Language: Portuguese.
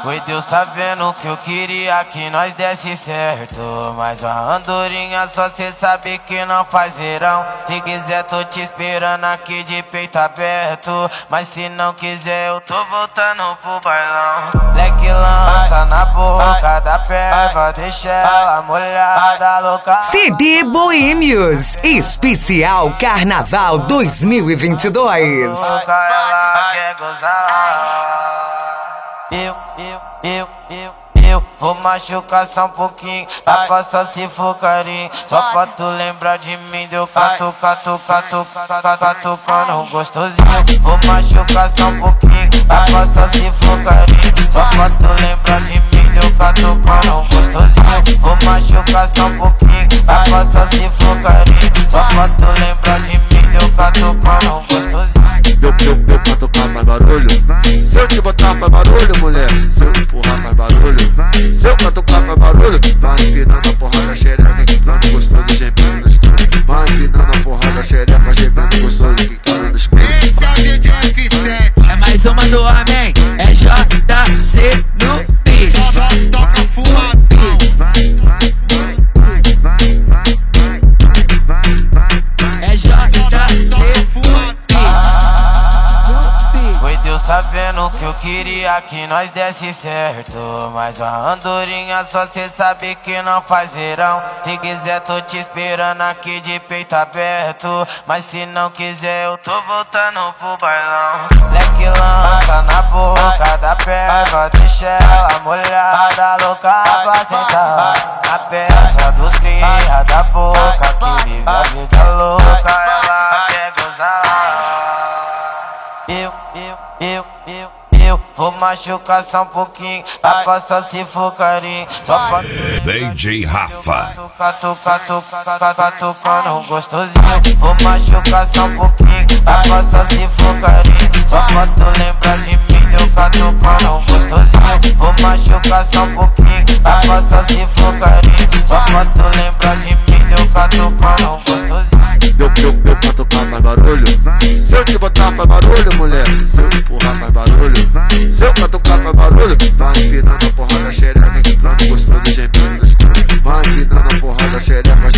Oi, Deus tá vendo que eu queria que nós desse certo, mas a andorinha só cê sabe que não faz verão. Se quiser tô te esperando aqui de peito aberto, mas se não quiser eu tô voltando pro bailão. Leque lança na boca da perva, deixa ela molhada, louca. CD Boêmios, especial Carnaval 2022. Ela quer gozar. Eu vou machucar só um pouquinho, a passa se for carinho. Só pra tu lembrar de mim, deu catucando gostosinho. Vou machucar só um pouquinho, a passa se for carinho. Só pra tu lembrar de mim, deu catucando gostosinho. Vou machucar só um pouquinho, a passa se for carinho. Só pra tu lembrar de mim, deu catucando gostosinho. Deu catucar faz barulho. Se eu te botar faz barulho, mulher. Se eu empurrar faz barulho. Se eu catucar faz barulho. Vai empinando a porra da xereca, quicando gostoso, gemendo no escuro. Vai empinando a porra da xereca, gemendo gostoso, quicando no escuro. Esse é o DJ F7. É mais uma do homem, é JC no beat. Só toca fumadão. É JC fumadão. Oi, Deus tá vendo que eu queria que nós desse certo, mas a andorinha só cê sabe que não faz verão. Se quiser tô te esperando aqui de peito aberto, mas se não quiser eu tô voltando pro bailão. Leque lança na boca da perva, deixa ela molhada, louca pra sentar na peça dos cria da boca que vive a vida louca. Ela quer gozar. Eu vou machucar só um pouquinho, a passa se for carinho. Só pra tu DJ Rafa catucando gostosinho. Vou machucar só um pouquinho, a passa se for carinho. Só pra tu lembrar de mim, deu catucando gostosinho. Vou machucar só um pouquinho, a passa se for carinho. Só pra tu lembrar de mim, deu catucando gostosinho. Deu catucar faz barulho. Se eu te botar faz barulho, mulher. Se eu empurrar faz barulho. Se eu catucar faz barulho. Vai empinando a porra da xereca, quicando gostoso, gemendo no escuro. Vai empinando a porra da xereca,